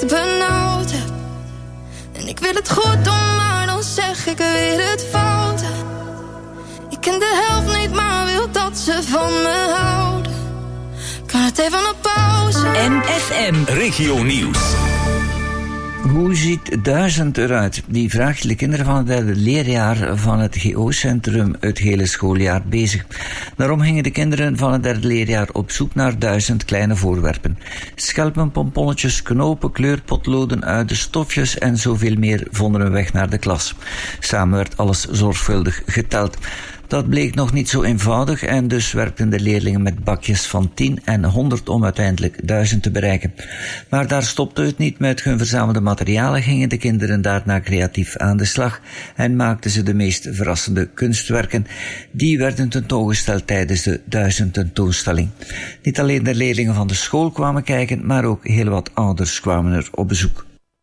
echt benauwd heb. En ik wil het goed doen, maar dan zeg ik weer het fout. Ik ken de helft niet, maar wil dat ze van me houden. Kan het even op pauze? MFM Regio Nieuws. Hoe ziet 1000 eruit? Die vraag de kinderen van het derde leerjaar van het GO-centrum het hele schooljaar bezig. Daarom gingen de kinderen van het derde leerjaar op zoek naar 1000 kleine voorwerpen. Schelpen, pomponnetjes, knopen, kleurpotloden, stofjes en zoveel meer vonden hun weg naar de klas. Samen werd alles zorgvuldig geteld. Dat bleek nog niet zo eenvoudig en dus werkten de leerlingen met bakjes van 10 en 100 om uiteindelijk 1000 te bereiken. Maar daar stopte het niet. Met hun verzamelde materialen gingen de kinderen daarna creatief aan de slag en maakten ze de meest verrassende kunstwerken. Die werden tentoongesteld tijdens de 1000 tentoonstelling. Niet alleen de leerlingen van de school kwamen kijken, maar ook heel wat ouders kwamen er op bezoek.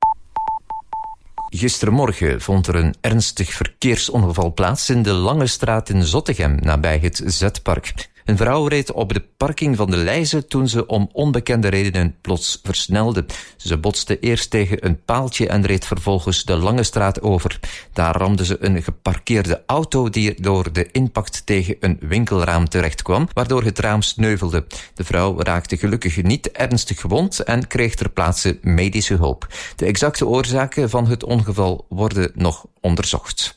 Gistermorgen vond er een ernstig verkeersongeval plaats in de Lange Straat in Zottegem, nabij het Zetpark. Een vrouw reed op de parking van de Leize toen ze om onbekende redenen plots versnelde. Ze botste eerst tegen een paaltje en reed vervolgens de Lange Straat over. Daar ramde ze een geparkeerde auto die door de impact tegen een winkelraam terecht kwam, waardoor het raam sneuvelde. De vrouw raakte gelukkig niet ernstig gewond en kreeg ter plaatse medische hulp. De exacte oorzaken van het ongeval worden nog onderzocht.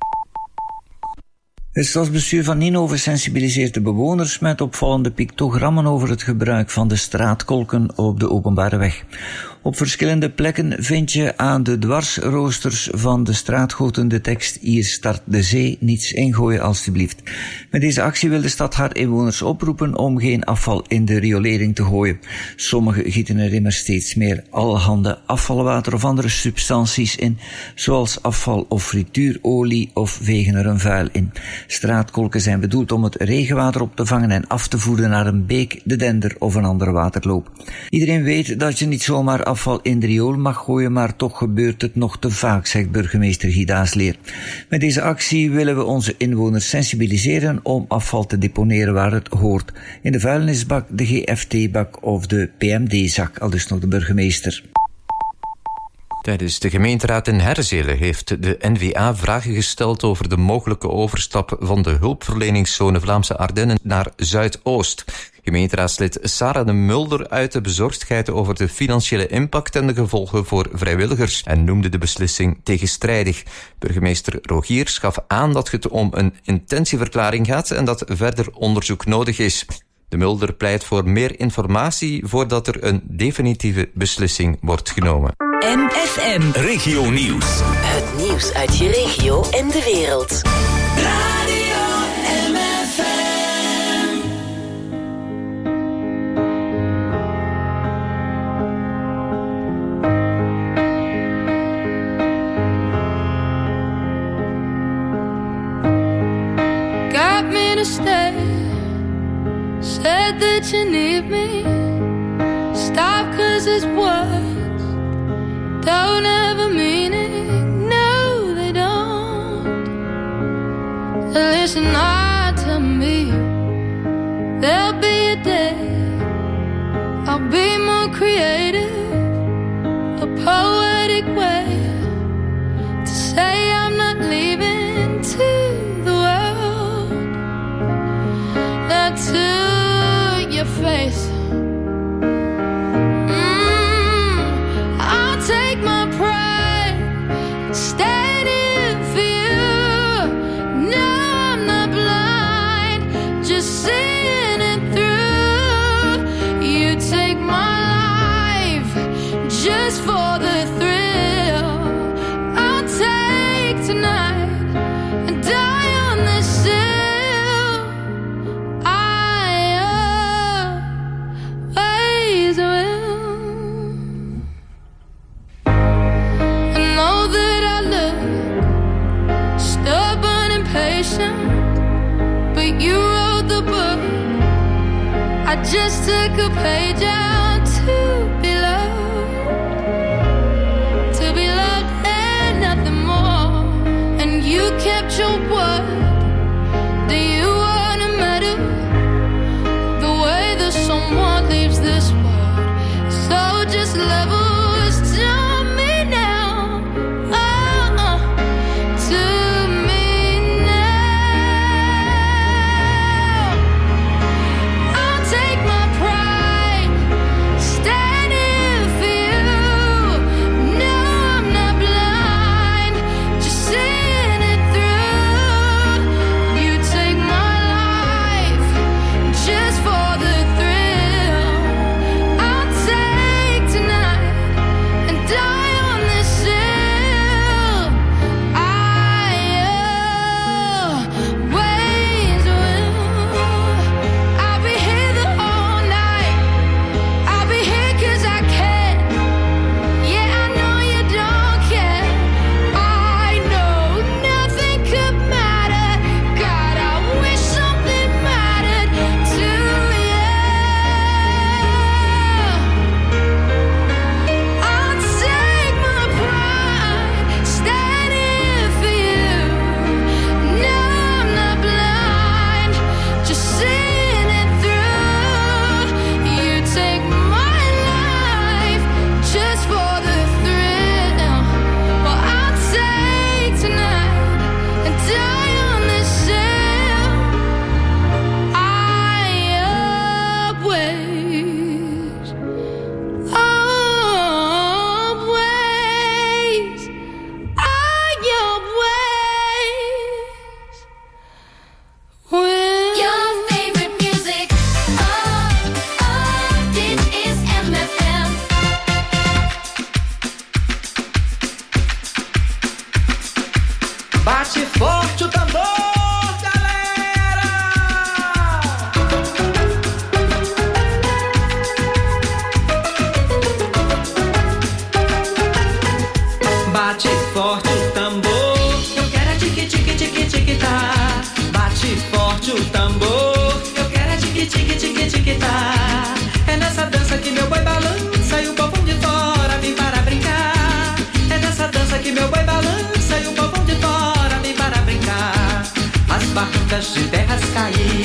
Het stadsbestuur van Ninove sensibiliseert de bewoners met opvallende pictogrammen over het gebruik van de straatkolken op de openbare weg. Op verschillende plekken vind je aan de dwarsroosters van de straatgoten de tekst: hier start de zee, niets ingooien alstublieft. Met deze actie wil de stad haar inwoners oproepen om geen afval in de riolering te gooien. Sommigen gieten er immers steeds meer allerhande afvalwater of andere substanties in, zoals afval of frituurolie, of vegen er een vuil in. Straatkolken zijn bedoeld om het regenwater op te vangen en af te voeren naar een beek, de Dender of een andere waterloop. Iedereen weet dat je niet zomaar afval in de riool mag gooien, maar toch gebeurt het nog te vaak, zegt burgemeester Guy Daasleer. Met deze actie willen we onze inwoners sensibiliseren om afval te deponeren waar het hoort. In de vuilnisbak, de GFT-bak of de PMD-zak, aldus nog de burgemeester. Tijdens de gemeenteraad in Herzele heeft de N-VA vragen gesteld over de mogelijke overstap van de hulpverleningszone Vlaamse Ardennen naar Zuidoost. Gemeenteraadslid Sarah de Mulder uitte bezorgdheid over de financiële impact en de gevolgen voor vrijwilligers en noemde de beslissing tegenstrijdig. Burgemeester Rogiers gaf aan dat het om een intentieverklaring gaat en dat verder onderzoek nodig is. De Mulder pleit voor meer informatie voordat er een definitieve beslissing wordt genomen. MFM Regio Nieuws. Het nieuws uit je regio en de wereld. Radio MFM. Got me to stay. Said that you need me. Stop 'cause it's words don't have a meaning. No, they don't. Listen hard to me. There'll be a day I'll be more creative, a poetic way to say I'm not leaving to the world. Not to your face. Take my pride, stand in for you. No, I'm not blind, just seeing it through. You take my life just for the thrill. I'll take tonight and die on this hill. I always will. But you wrote the book. I just took a page out to be loved and nothing more. And you kept your word. Do you wanna matter the way that someone leaves this world? So just level us down.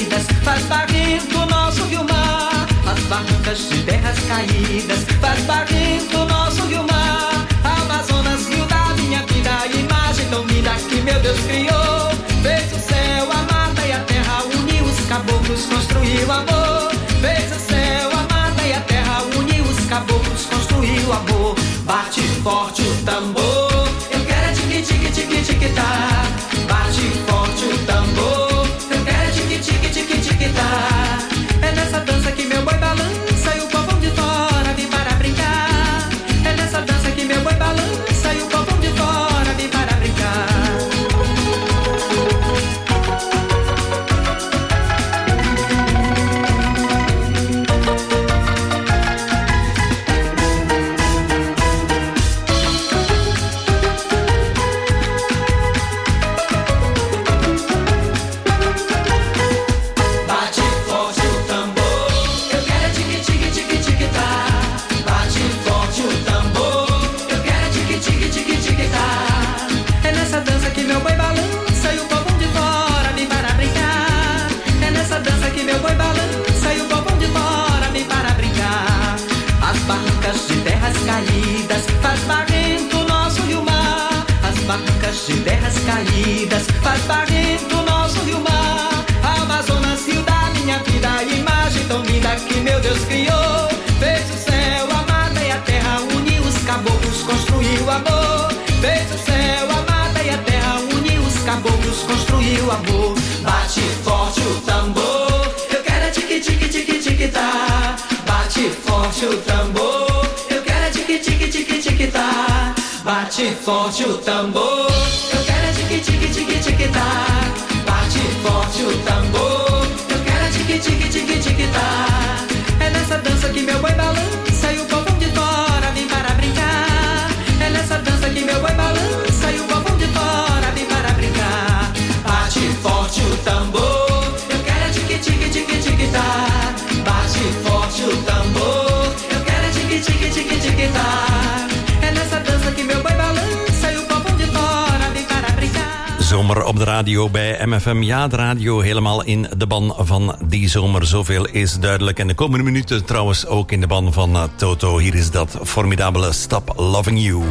caídas, faz barrento nosso rio-mar. As barrancas de terras caídas, faz barrento nosso rio-mar. Amazonas, rio da minha vida, imagem tão linda que meu Deus criou. Fez o céu, a mata e a terra, uniu os caboclos, construiu amor. Fez o céu, a mata e a terra, uniu os caboclos, construiu amor. Bate forte o tambor, eu quero é tique-tique-tique-tique-tá. Bate forte o tambor, eu quero é tique-tique-tique-tique-tá. É nessa dança que meu boi balança e o povão de fora vem para brincar. É nessa dança que meu boi balança e o povão de fora vem para brincar. De terras caídas, faz barrento nosso rio-mar. Amazonas, rio da minha vida, imagem tão linda que meu Deus criou. Fez o céu, a mata e a terra, uniu os caboclos, construiu amor. Fez o céu, a mata e a terra, uniu os caboclos, construiu amor. Bate forte o tambor, eu quero é tique-tique-tique-tique-tá. Bate forte o tambor, eu quero é tique-tique-tique-tique-tá. Bate forte o tambor, eu quero é tique-tique-tique-tique-tá. Bate forte o tambor, eu quero é tique-tique-tique-tique-tá. É nessa dança que meu boi balança e o povão de fora vem para brincar. É nessa dança que meu boi balança e o povão de fora vem para brincar. Bate forte o tambor, eu quero é tique-tique-tique-tique-tá. Bate forte o tambor, eu quero é tique-tique-tique-tique-tá. É nessa dança que meu boi balança e o povão de fora vem para brincar. Zomer op de radio bij MFM. Ja, de radio helemaal in de ban van die zomer. Zoveel is duidelijk. En de komende minuten trouwens ook in de ban van Toto. Hier is dat formidabele Stop Loving You.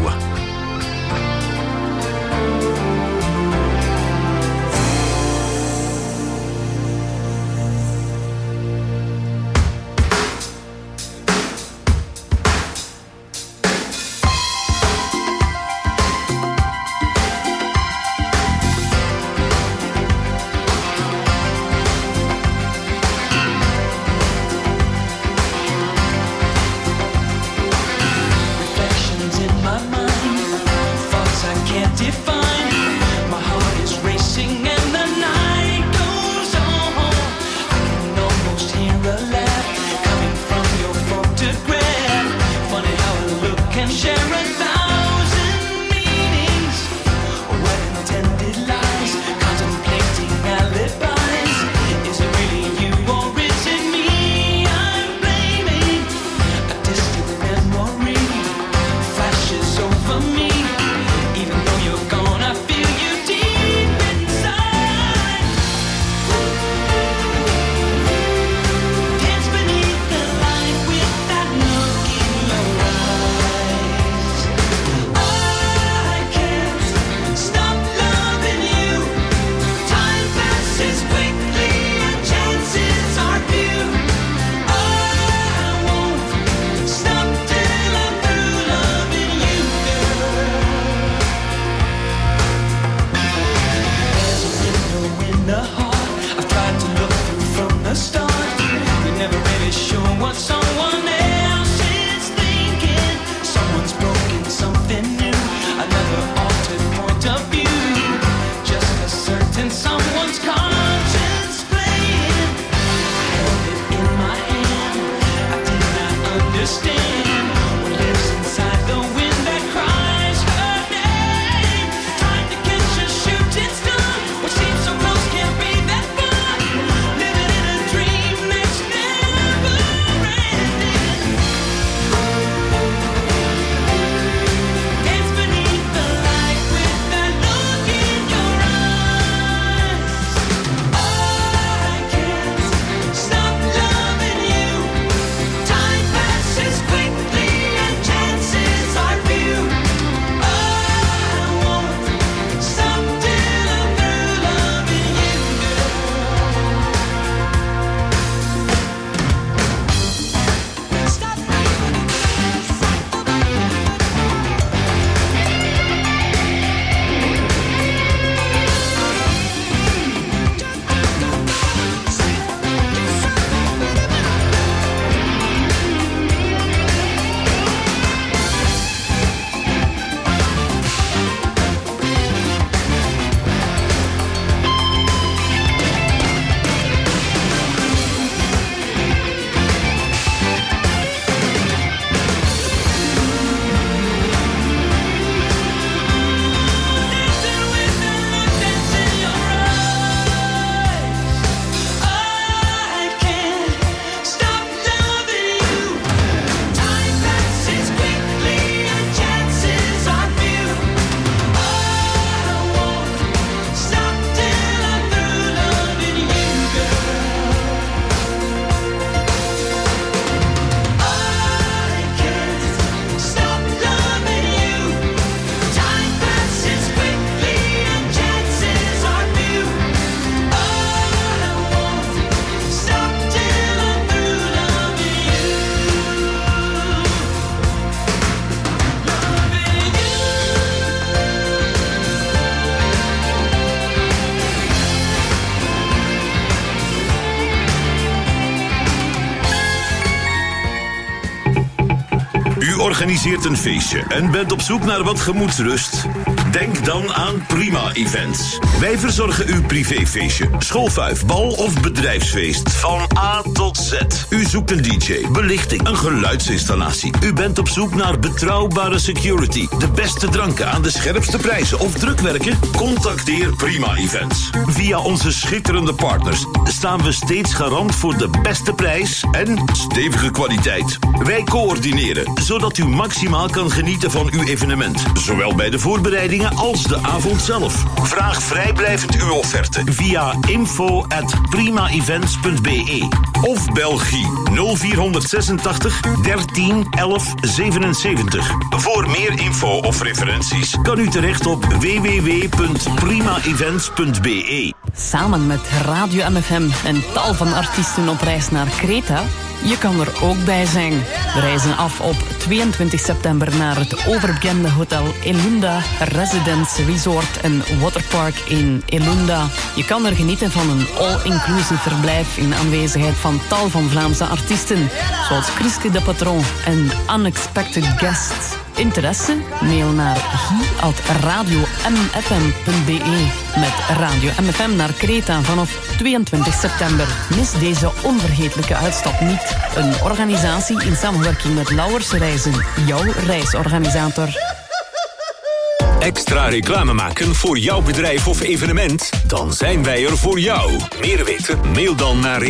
organiseert een feestje en bent op zoek naar wat gemoedsrust? Denk dan aan Prima Events. Wij verzorgen uw privéfeestje, schoolfuif, bal of bedrijfsfeest. Van A tot Z. U zoekt een DJ, belichting, een geluidsinstallatie. U bent op zoek naar betrouwbare security, de beste dranken aan de scherpste prijzen of drukwerken? Contacteer Prima Events. Via onze schitterende partners staan we steeds garant voor de beste prijs en stevige kwaliteit. Wij coördineren, zodat u maximaal kan genieten van uw evenement. Zowel bij de voorbereidingen als de avond zelf. Vraag vrijblijvend uw offerte via info@primaevents.be of Belgie 0486 13 11 77. Voor meer info of referenties kan u terecht op www.primaevents.be. Samen met Radio MFM en tal van artiesten op reis naar Kreta. Je kan er ook bij zijn. We reizen af op 22 september naar het overbekende hotel Elunda Residence Resort en Waterpark in Elunda. Je kan er genieten van een all-inclusive verblijf in aanwezigheid van tal van Vlaamse artiesten, zoals Chriske de Patron en Unexpected Guests. Interesse? Mail naar guy@radiomfm.be met Radio MFM naar Kreta vanaf 22 september. Mis deze onvergetelijke uitstap niet. Een organisatie in samenwerking met Lauwers Reizen, jouw reisorganisator. Extra reclame maken voor jouw bedrijf of evenement? Dan zijn wij er voor jou. Meer weten? Mail dan naar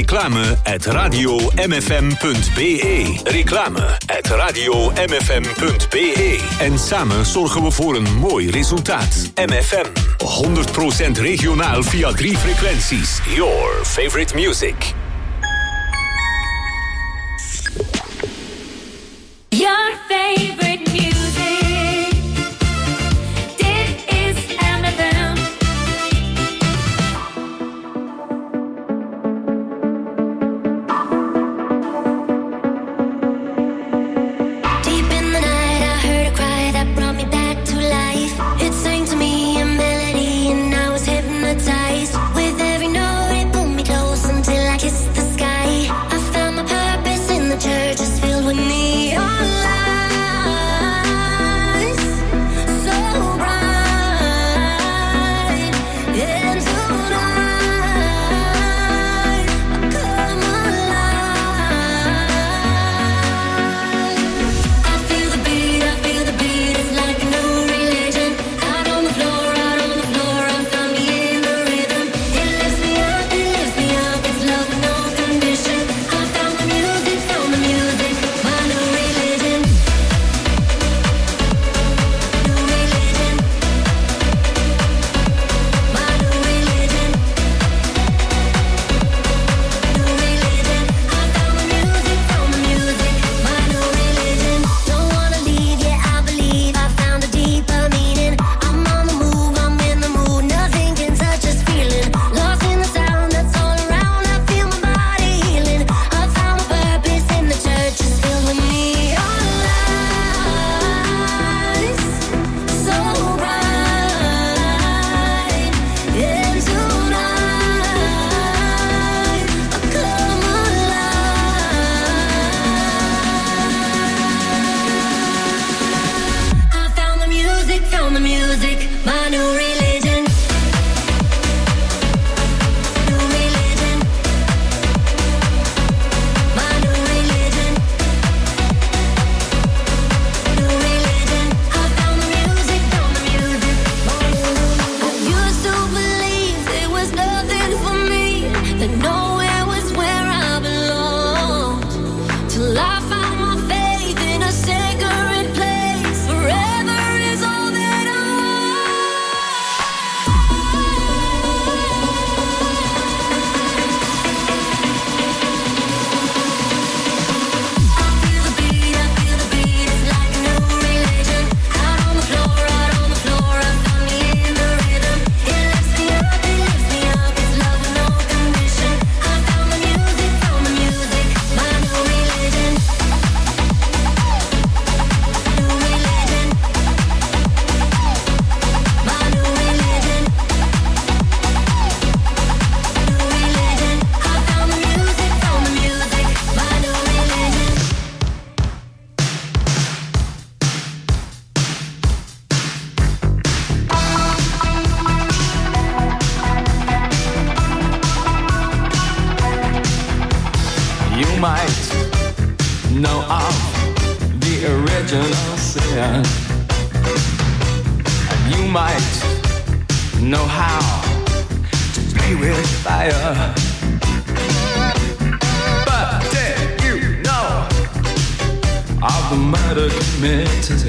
reclame@radiomfm.be. Reclame@radiomfm.be. En samen zorgen we voor een mooi resultaat. MFM. 100% regionaal via 3 frequenties. Your favorite music. Your favorite music. Church is filled with neon lights. might know of the original sin, and you might know how to play with fire. But did you know of the murder committed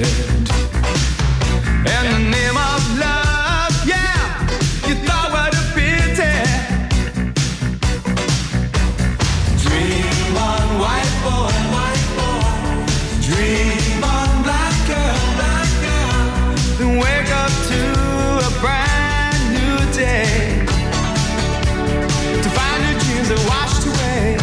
in the name of love? Yeah, you thought what a pity. Dream on, white boy, white boy. Dream on, black girl, then wake up to a brand new day, to find your dreams are washed away.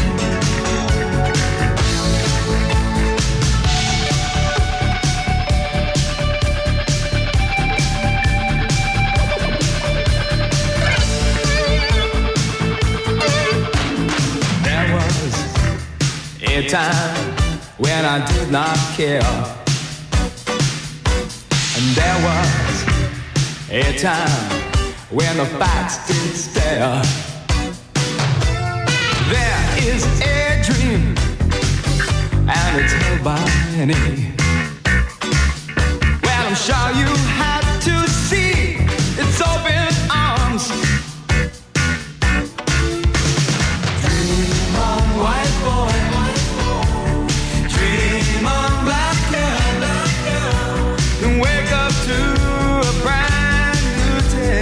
There was a time when I did not care, and there was a time when the facts did stare. There is a dream, and it's held by many. Well, I'm sure you have to see its open arms. Dream on, white boy, white boy. Dream on, black girl, then wake up to a brand new day.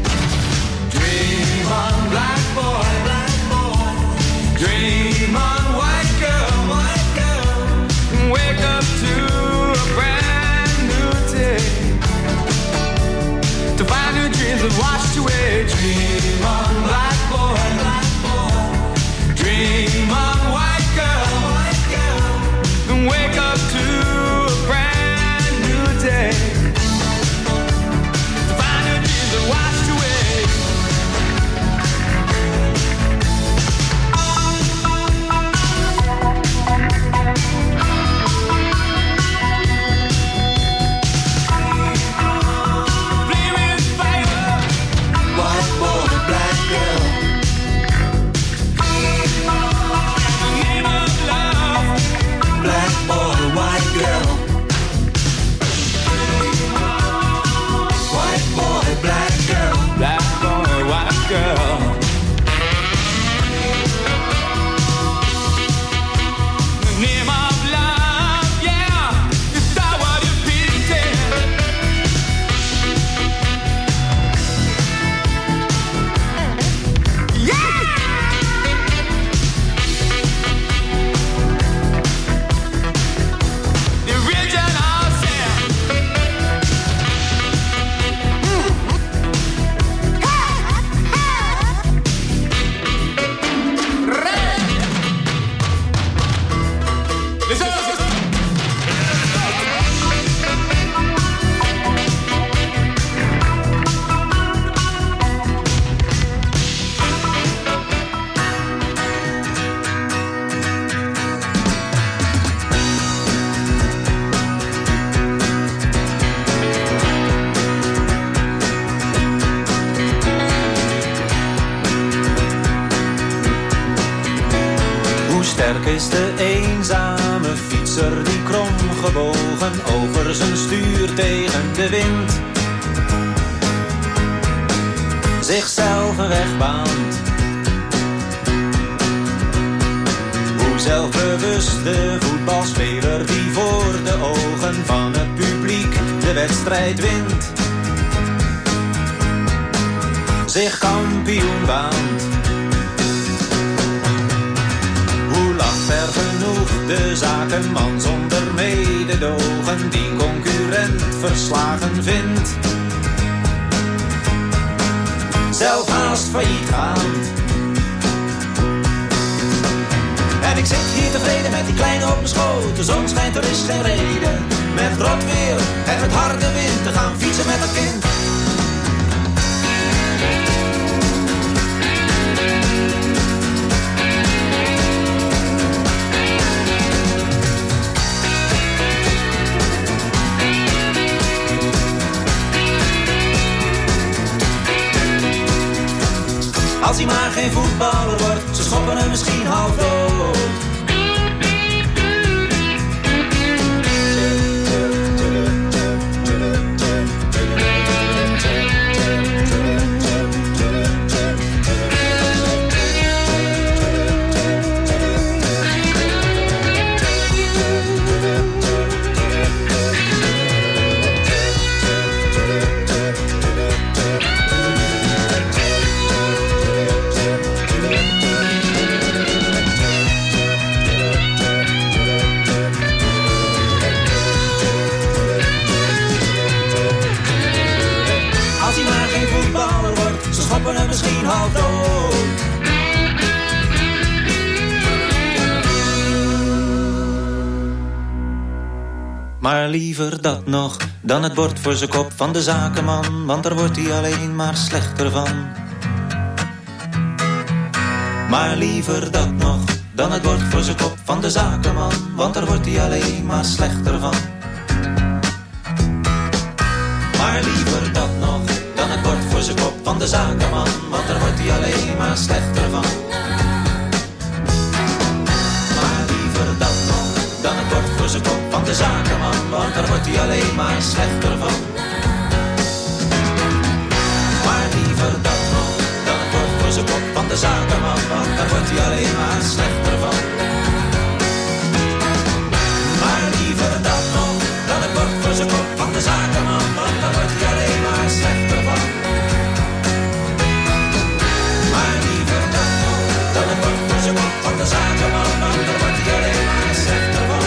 Dream on, black boy, black boy. Dream on, white girl, then wake up to a brand new day, to find your dreams have washed away. Dream on, black boy, black boy. Dream on, white girl, then wake up to a brand new day, to find your dreams have washed away. Flaming fire, white boy, black girl. The name of love, black boy, white girl. White boy, black girl. Black boy, white girl. The name of love, yeah, is that what you pity? Yeah! The original sin. Hoe sterk is de eenzame fietser die kromgebogen over zijn stuur tegen de wind zichzelf een weg baant? Hoe zelfbewust de voetbalspeler die voor de ogen van het publiek de wedstrijd wint zich kampioen baant? Hoe lacht ver genoeg de zakenman zonder mededogen die concurrent verslagen vindt, zelf haast failliet gaand? En ik zit hier tevreden met die kleine op mijn schoot. De zon schijnt, er is geen reden met rot weer en met harde wind te gaan fietsen met het kind. Als hij maar geen voetballer wordt, ze schoppen hem misschien half dood. Maar liever dat nog dan het bord voor zijn kop van de zakenman, want daar wordt hij alleen maar slechter van. Maar liever dat nog dan het bord voor zijn kop van de zakenman, want daar wordt hij alleen maar slechter van. Maar liever dat nog dan het bord voor zijn kop van de zakenman, want daar wordt hij alleen maar slechter van. Maar liever dat nog dan het bord voor zijn kop van de zakenman, want daar wordt hij alleen maar slechter van. Maar liever dat nog dan het bord voor zijn kop van de zakenman, want daar wordt hij alleen maar slechter van. Maar liever dat nog dan het bord voor zijn kop van de zakenman, want daar wordt hij alleen maar slechter van. Maar liever dat nog dan het bord voor zijn kop van de zakenman, want daar wordt hij alleen maar slechter van.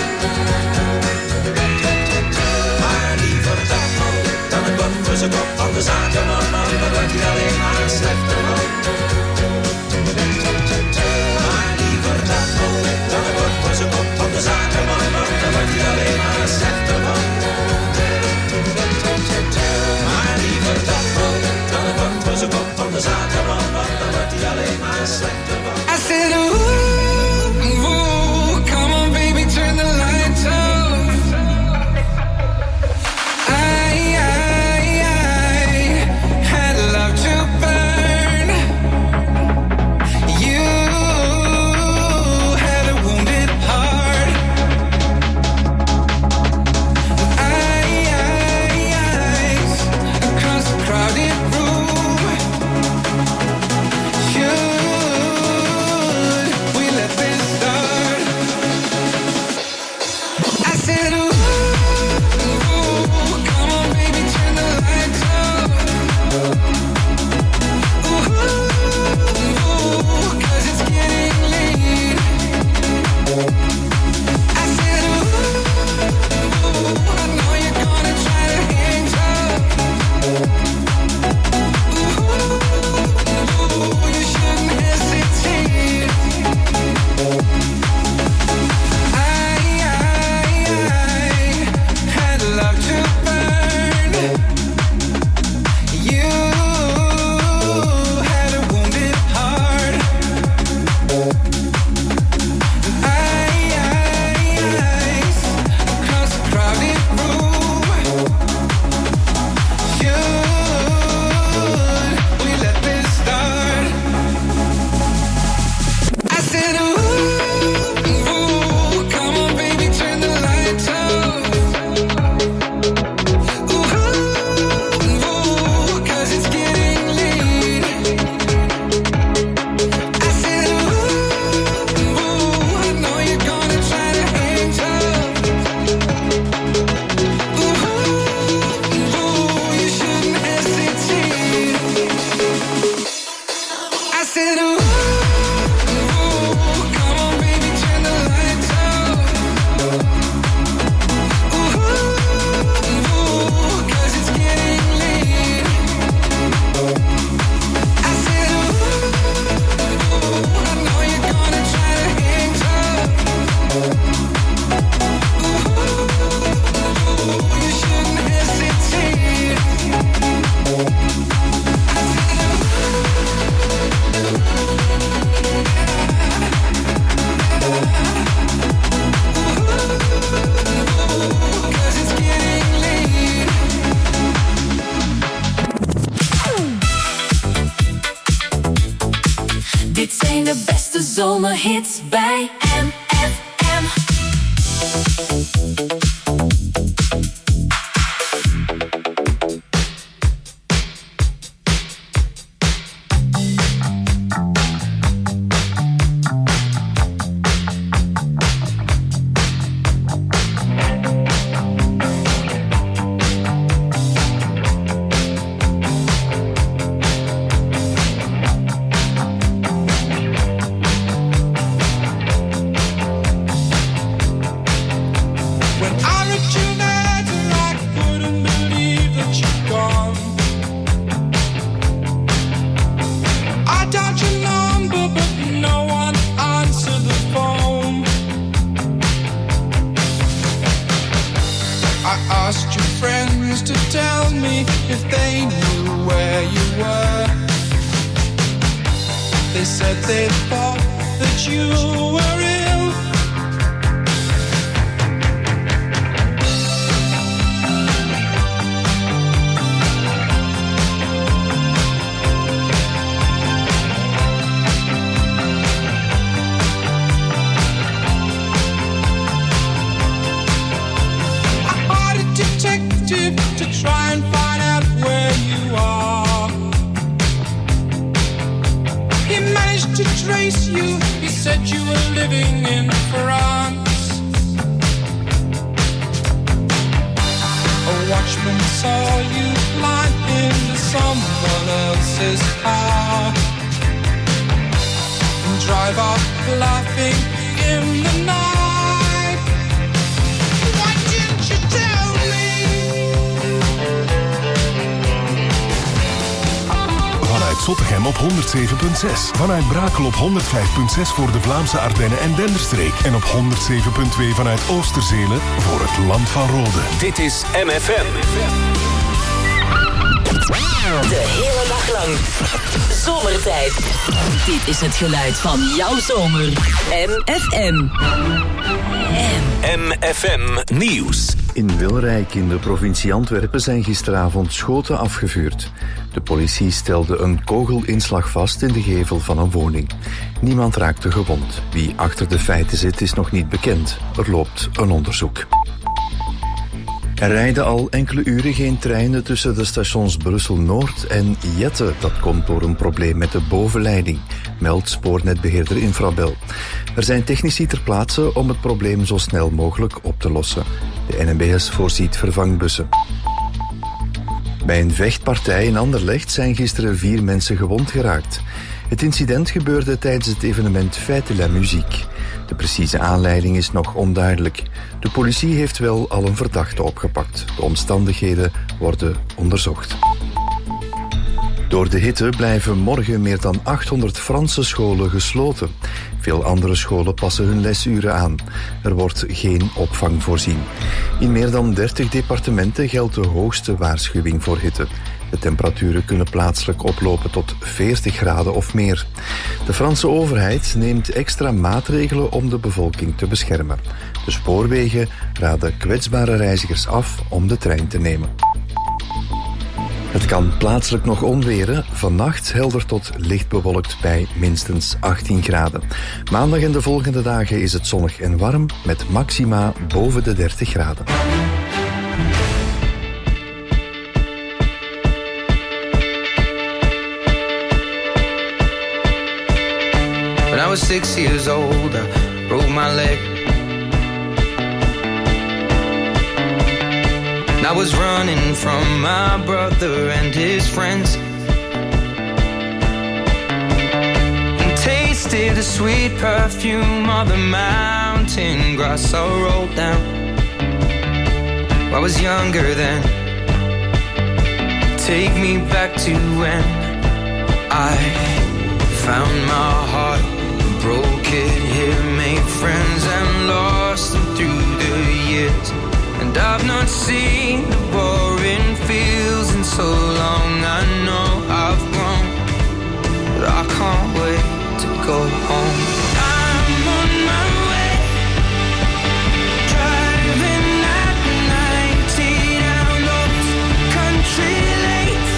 Maar liever dat nog dan het bord voor zijn kop van de zakenman, want daar wordt hij alleen maar slechter van. Maar liever dat nog dan het bord voor zijn kop van de zakenman, want daar wordt hij alleen maar slechter van. Maar liever dat nog dan het bord voor zijn kop van de zakenman, want daar wordt hij alleen maar slechter van. I said, ooh, ooh, come on baby, turn the lights off. I had love to burn. You had a wounded heart. Eyes across the crowded room. Should we let this start? I said, ooh, come on baby, turn the lights off. Ooh, 'cause it's getting late. I said, ooh, I know you're gonna try to hang tough. Ooh, you shouldn't hesitate. I had love to burn. You had a wounded heart. Eyes across the crowded room. Should we let this start? I said, ooh, come on baby, turn the lights off. Ooh, 'cause it's getting late. I said, ooh, I know you're gonna try to hang tough. Ooh, you shouldn't hesitate. I said, ooh, come on baby, turn the lights off. Ooh, 'cause it's getting late. I said, ooh, I know you're gonna try to hang tough. Ooh, you shouldn't hesitate. Cause it's getting late. Dit zijn de beste zomerhits bij MFM. When I if they knew where you were. They said they thought that you were ill. To try and find out where you are. He managed to trace you. He said you were living in France. A watchman saw you climb into someone else's car and drive off laughing in the night. Why didn't you tell me? Vanuit Zottegem op 107.6. Vanuit Brakel op 105.6 voor de Vlaamse Ardennen en Denderstreek. En op 107.2 vanuit Oosterzelen voor het Land van Rode. Dit is MFM. De hele dag lang. Zomertijd. Dit is het geluid van jouw zomer. MFM. MFM Nieuws. In Wilrijk in de provincie Antwerpen zijn gisteravond schoten afgevuurd. De politie stelde een kogelinslag vast in de gevel van een woning. Niemand raakte gewond. Wie achter de feiten zit is nog niet bekend. Er loopt een onderzoek. Er rijden al enkele uren geen treinen tussen de stations Brussel-Noord en Jette. Dat komt door een probleem met de bovenleiding, meldt spoornetbeheerder Infrabel. Er zijn technici ter plaatse om het probleem zo snel mogelijk op te lossen. De NMBS voorziet vervangbussen. Bij een vechtpartij in Anderlecht zijn gisteren 4 mensen gewond geraakt. Het incident gebeurde tijdens het evenement Fête de la Musique. De precieze aanleiding is nog onduidelijk. De politie heeft wel al een verdachte opgepakt. De omstandigheden worden onderzocht. Door de hitte blijven morgen meer dan 800 Franse scholen gesloten. Veel andere scholen passen hun lesuren aan. Er wordt geen opvang voorzien. In meer dan 30 departementen geldt de hoogste waarschuwing voor hitte. De temperaturen kunnen plaatselijk oplopen tot 40 graden of meer. De Franse overheid neemt extra maatregelen om de bevolking te beschermen. De spoorwegen raden kwetsbare reizigers af om de trein te nemen. Het kan plaatselijk nog onweren. Vannacht helder tot licht bewolkt bij minstens 18 graden. Maandag en de volgende dagen is het zonnig en warm met maxima boven de 30 graden. When I was 6 years old, I broke my leg. I was running from my brother and his friends, and tasted the sweet perfume of the mountain grass I rolled down. I was younger then. Take me back to when I found my heart, broke it here, made friends and lost them through the years. And I've not seen the boring fields in so long. I know I've grown, but I can't wait to go home. I'm on my way, driving at 90 down those country lanes,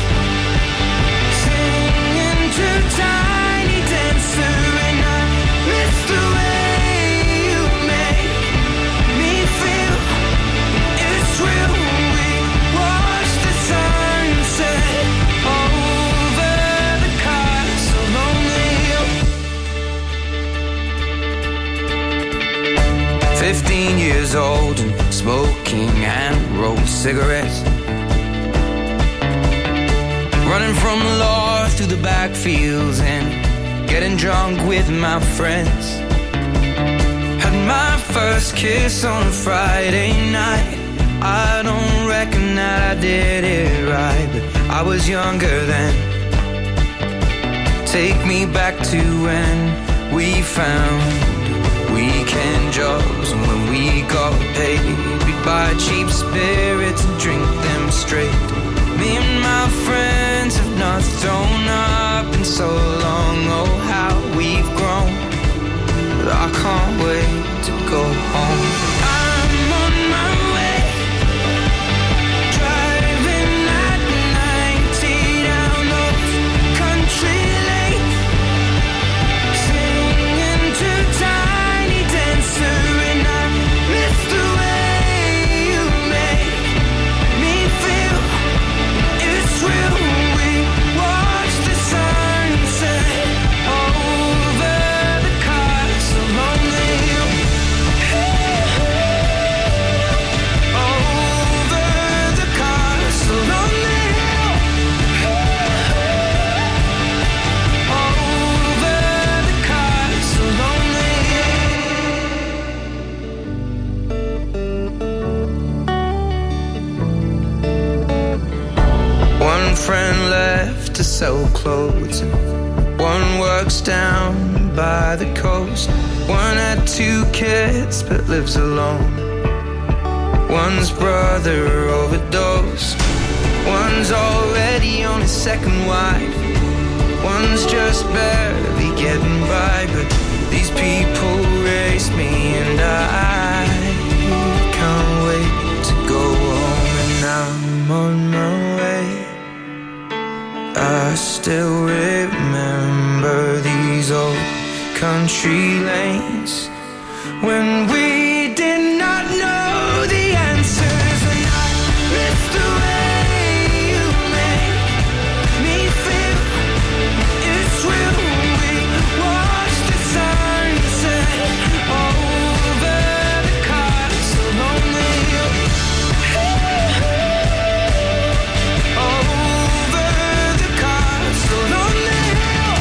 singing to Tiny Dancer, and I miss the way you make me feel. Real, we watch the sunset over the castle on the hill. 15 years old and smoking and rolled cigarettes, running from the law through the backfields and getting drunk with my friends. Had my first kiss on a Friday night. I don't reckon that I did it right, but I was younger then. Take me back to when we found weekend jobs, and when we got paid, we'd buy cheap spirits and drink them straight. Me and cannot wait to go home. I'm on my way, driving at 90 down those country lanes, singing to Tiny Dancer, and I miss the way you make me feel. It's real. We watch the sunset over the castle on the hill. Over the castle on the hill. Over the castle on the hill. One friend left to sell clothes, one works down by the coast. One had 2 kids but lives alone. One's brother overdosed. One's already on his second wife. One's just barely getting by. But these people raised me, and I can't wait to go home. And I'm on my way. I still remember these old country lanes when we did not know the answers, and I miss the way you make me feel. It's real. We watch the sunset over the castle on the hill. Over the castle on the hill.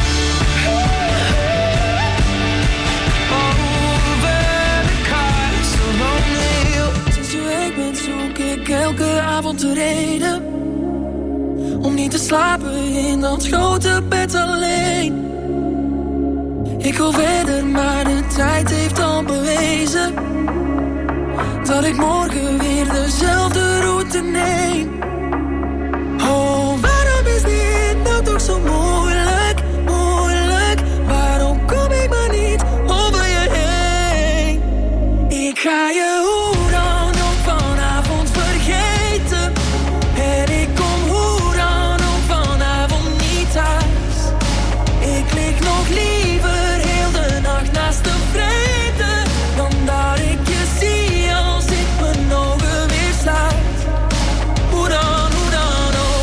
Over the castle on the hill. Sinds je weg bent zoek ik elke avond de reden om niet te slapen in dat grote bed alleen. Ik wil verder, maar de tijd heeft al bewezen dat ik morgen weer dezelfde route neem. Oh, waarom is dit nou toch zo moeilijk, moeilijk? Waarom kom ik maar niet over je heen? Ik ga je hoe dan ook vanavond vergeten, en ik kom hoe dan ook vanavond niet thuis. Ik lig nog liever heel de nacht naast de vrede, dan dat ik je zie als ik mijn ogen weer sluit. Hoe dan ook.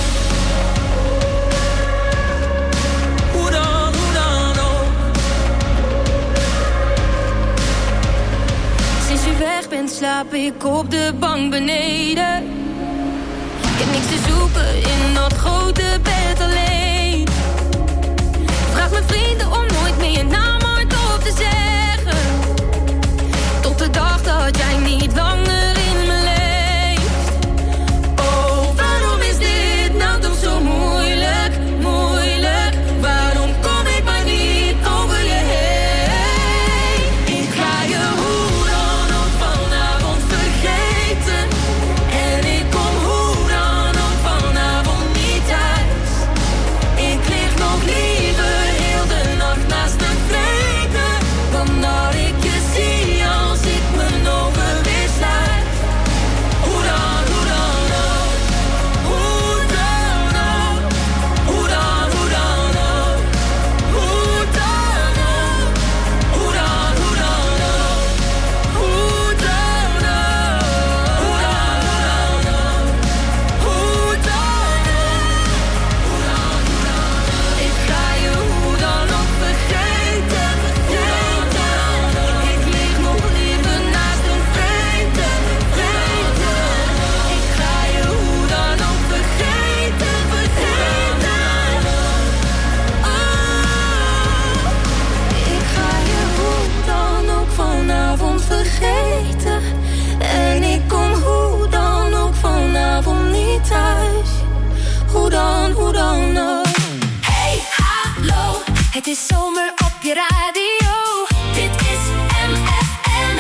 Hoe dan ook. Sinds je weg bent slaap ik op de bank beneden. Ik heb niks te zoeken in dat grote bed alleen. Vraag mijn vrienden om nooit meer je naam hardop te zeggen, tot de dag dat jij niet langer in me leeft. Oh, waarom is dit nou toch zo moeilijk, moeilijk? Waarom kom ik maar niet over je heen? Ik ga je hoe dan ook vanavond vergeten, en ik kom hoe dan ook vanavond niet thuis. Ik lig nog liever heel de nacht naast de vrede, dan dat ik je zie als ik mijn ogen weer sluit. Hoe dan ook. Hoe dan ook. Hoe dan ook. Hoe dan ook. Hoe dan ook. Hoe dan ook. Hoe dan ook. Ik ga je hoe dan ook vergeten, ik lig nog liever naast een vrede. Ik ga je hoe dan ook vergeten. Ik ga je hoe dan ook vanavond vergeten, en ik kom hoe dan ook vanavond niet thuis. Hoe dan ook. Hey, hallo, het is zomer op je radio. Dit is MFM.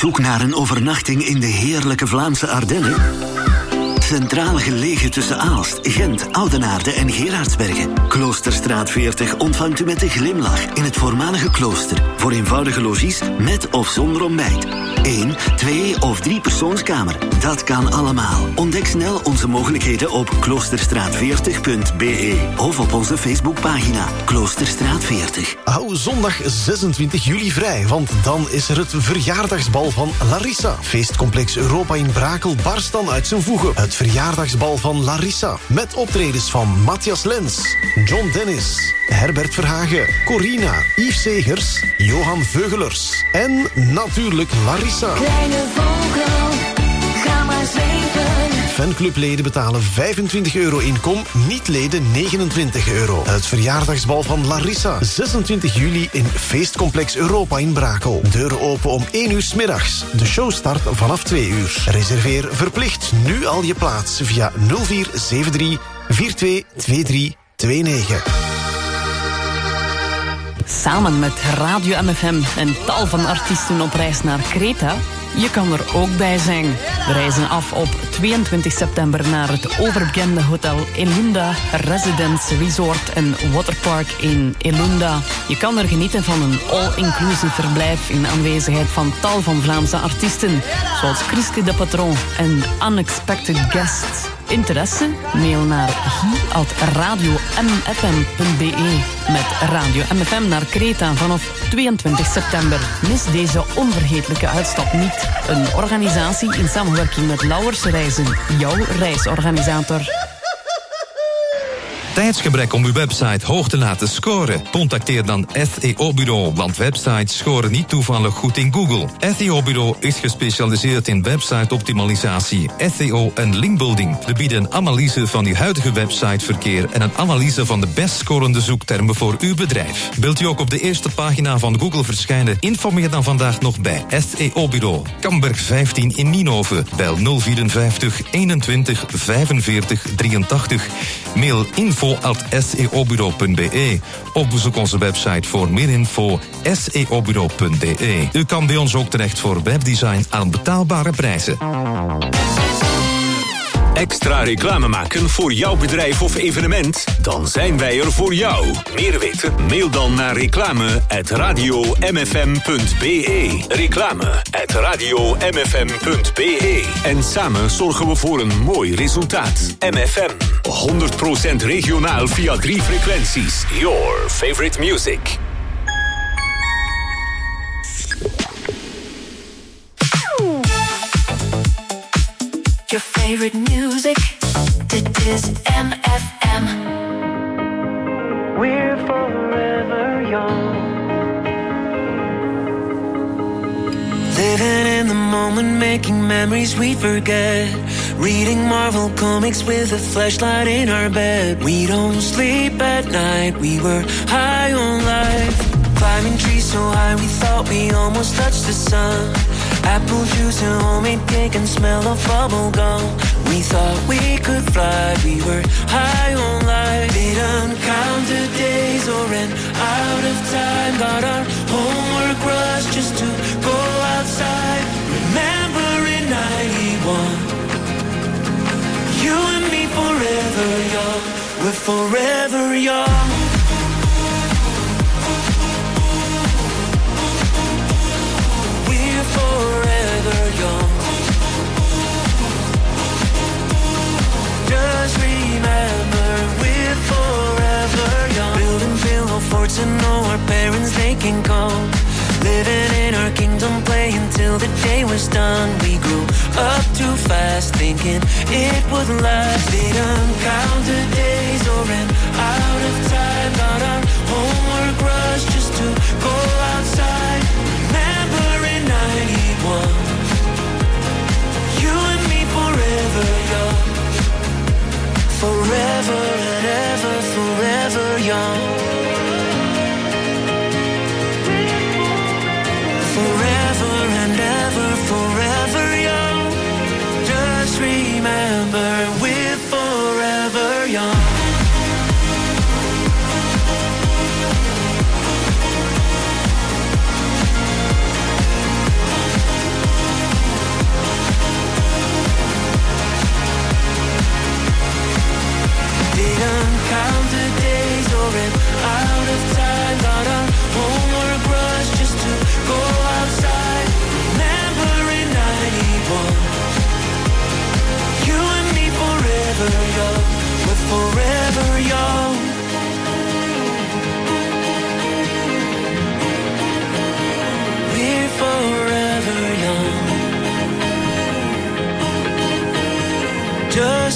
zoek naar een overnachting in de heerlijke Vlaamse Ardennen? Centraal gelegen tussen Aalst, Gent, Oudenaarde en Gerardsbergen. Kloosterstraat 40 ontvangt u met een glimlach in het voormalige klooster. Voor eenvoudige logies met of zonder ontbijt. 1, 2 of 3 persoonskamer. Dat kan allemaal. Ontdek snel onze mogelijkheden op kloosterstraat40.be of op onze Facebookpagina Kloosterstraat 40. Hou zondag 26 juli vrij, want dan is er het verjaardagsbal van Larissa. Feestcomplex Europa in Brakel barst dan uit zijn voegen. Het verjaardagsbal van Larissa. Met optredens van Matthias Lens, John Dennis, Herbert Verhagen, Corina, Yves Segers, Johan Veugelers en natuurlijk Larissa. Kleine vogel, ga maar zweven. Fanclubleden betalen €25 in kom, niet-leden €29. Het verjaardagsbal van Larissa. 26 juli in Feestcomplex Europa in Brakel. Deuren open om 1 uur 's middags. De show start vanaf 2 uur. Reserveer verplicht nu al je plaats via 0473 422329. Samen met Radio MFM en tal van artiesten op reis naar Kreta. Je kan er ook bij zijn. We reizen af op 22 september naar het overbekende hotel Elunda Residence Resort en Waterpark in Elunda. Je kan er genieten van een all-inclusive verblijf in aanwezigheid van tal van Vlaamse artiesten, zoals Christy de Patron en Unexpected Guests. Interesse? Mail naar hi@radiomfm.be. Met Radio MFM naar Kreta vanaf 22 september. Mis deze onvergetelijke uitstap niet. Een organisatie in samenwerking met Lauwers Reizen. Jouw reisorganisator. Tijdsgebrek om uw website hoog te laten scoren? Contacteer dan SEO-bureau, want websites scoren niet toevallig goed in Google. SEO-bureau is gespecialiseerd in website-optimalisatie, SEO en linkbuilding. We bieden een analyse van uw huidige websiteverkeer en een analyse van de best scorende zoektermen voor uw bedrijf. Wilt u ook op de eerste pagina van Google verschijnen? Informeer dan vandaag nog bij SEO-bureau. Kamberg 15 in Nienhoven. Bel 054 21 45 83. Mail info@seobureau.be of bezoek onze website voor meer info seobureau.be. U kan bij ons ook terecht voor webdesign aan betaalbare prijzen. Extra reclame maken voor jouw bedrijf of evenement? Dan zijn wij er voor jou. Meer weten? Mail dan naar reclame@radiomfm.be. Reclame@radiomfm.be. En samen zorgen we voor een mooi resultaat. MFM. 100% regionaal via 3 frequenties. Your favorite music. Your favorite music. Dit is MFM. We're forever young. Living in the moment, making memories we forget. Reading Marvel comics with a flashlight in our bed. We don't sleep at night, we were high on life. Climbing trees so high we thought we almost touched the sun. Apple juice and homemade cake and smell of bubble gum. We thought we could fly, we were high on life. Didn't count the days or ran out of time. Got our homework rush just to go outside. Remember in 91, you and me forever young. We're forever young. Forever young. Just remember we're forever young. Building pillow forts and know our parents they can come. Living in our kingdom, play until the day was done. We grew up too fast, thinking it would last. Didn't count the days or ran out of time. Got our homework rush just to go outside. Remember in 91, you and me forever young. Forever and ever, forever young. Forever and ever, forever young. Just remember we're forever young.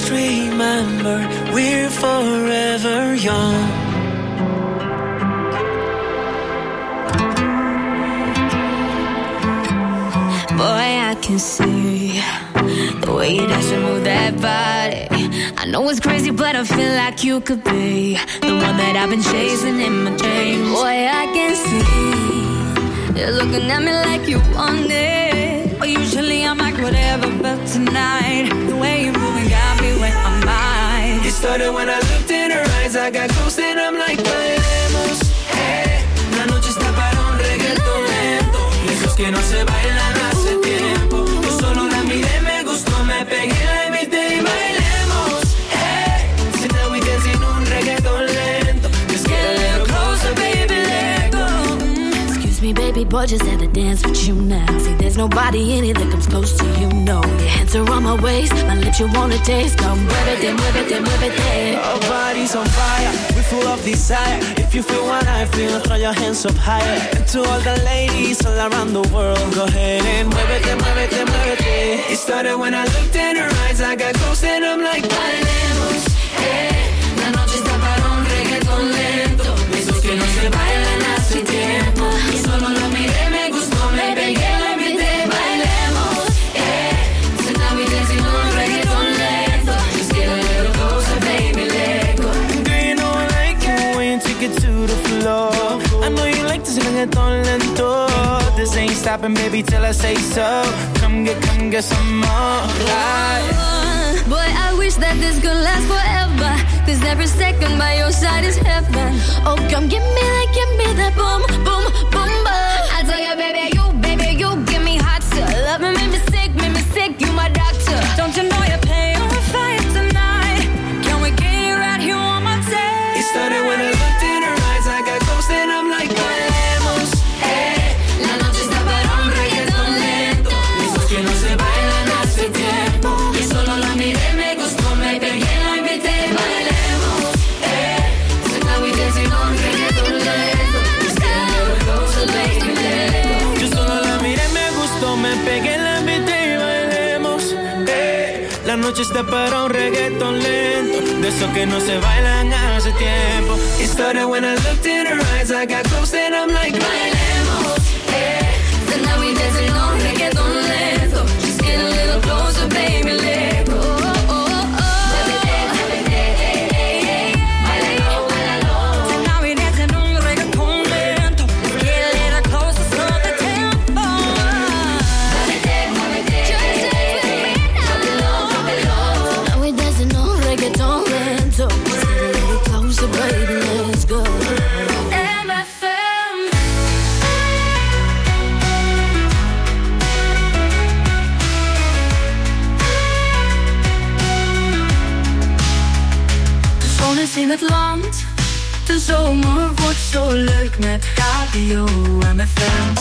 Just remember, we're forever young. Boy, I can see the way you dance and move that body. I know it's crazy, but I feel like you could be the one that I've been chasing in my dreams. Boy, I can see you're looking at me like you want it. But usually I'm like whatever, but tonight the way you're moving got me where I'm at. It started when I looked in her eyes. I got close and I'm like, bailemos. Hey, la noche está para un reggaeton lento. Esos que no se bailan hace tiempo. Yo solo la miré, me gustó, me pegué, la invité y bailemos. Hey, so now we dancing un reggaeton lento. Just get a little closer, baby, let go. Excuse me, baby boy, just had to dance with you now. See, there's nobody in it that comes close to you, no. Your hands are on my waist, my lips you wanna taste. Come muévete, muévete, muévete. Our bodies on fire, we full of desire. If you feel what I feel, throw your hands up higher. And to all the ladies all around the world, go ahead and muévete, muévete, muévete. It started when I looked in her eyes. I got close and I'm like, bailemos. Hey, la noche está para un reggaeton lento. Esos que no se bailan hace tiempo. Yo solo lo miré, me gustó, me pegué, la invité, bailemos. Hey, so now we dancing un reggaeton lento. Just get a little closer, baby, let go. Girl, you know I like it when you take it to the floor. I know you like this reggaeton lento. This ain't stopping, baby, till I say so. Come get some more. Boy, I wish that this could last forever. 'Cause every second by your side is heaven. Oh, come give me that boom, boom, boom, boom. I tell you, baby, you give me hot till love me, make me sick, you my doctor. Don't you know you're paying a fight tonight? Can we get it right here on my day? It started when I looked in her eyes. I got close and I'm like, bailemos. Hey, la noche está para un reggaeton lento. Esos que no se bailan hace tiempo. Y solo la miré, me gustó, me pegué, la invité, bailemos. Hey, so now we dancing on reggaeton lento. Just get a little closer, baby, let go. Yo solo la miré, me gustó, me pegué, la invité y bailemos. La noche está para un reggaeton lento. De esos que no se bailan hace tiempo. It started when I looked in her eyes. I got close and I'm like, bailemos. Hey, so now we dancing on reggaeton lento. Just get a little closer, baby, let go. In het land, de zomer wordt zo leuk met Radio MFM.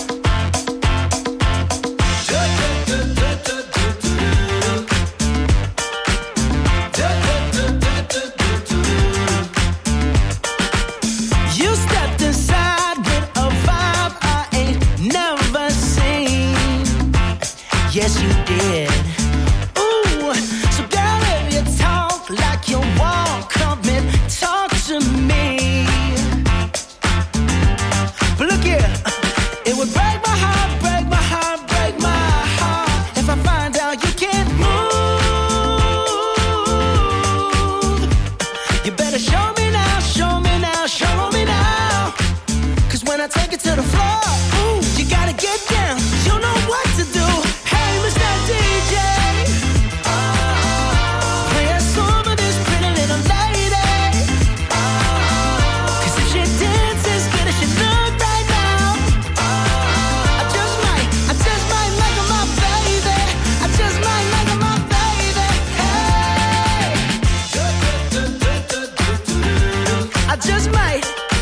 You stepped inside with a vibe I ain't never seen. Yes, you did. Ooh, so girl, if you talk like you walk, come and talk to me. But look here, it would break my heart, break my heart, break my heart if I find out you can't move. You better show me now, show me now, show me now. 'Cause when I take it to the floor, ooh, you gotta get down, you know what to do. Hey, Mr. DJ, play a song for this pretty little lady. 'Cause if she dances good as she look right now, I just might make her my baby. I just might make her my baby. Hey, I just might.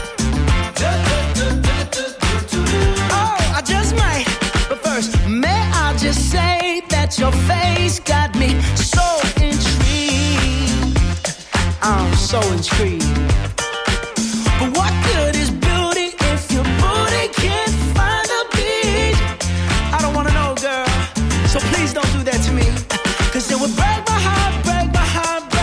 Oh, I just might. But first, may I just say that your face got me so intrigued. I'm so intrigued. But what good is beauty if your booty can't find a beat? I don't wanna know, girl. So please don't do that to me. 'Cause it would break my heart, break my heart, break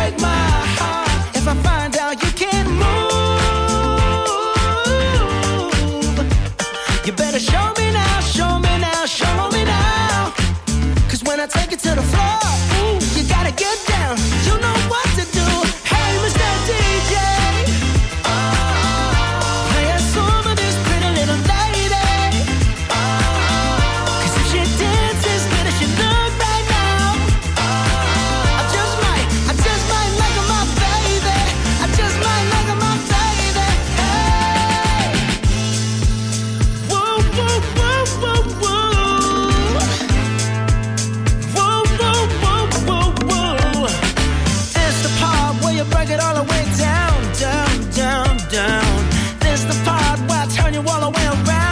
You better show me now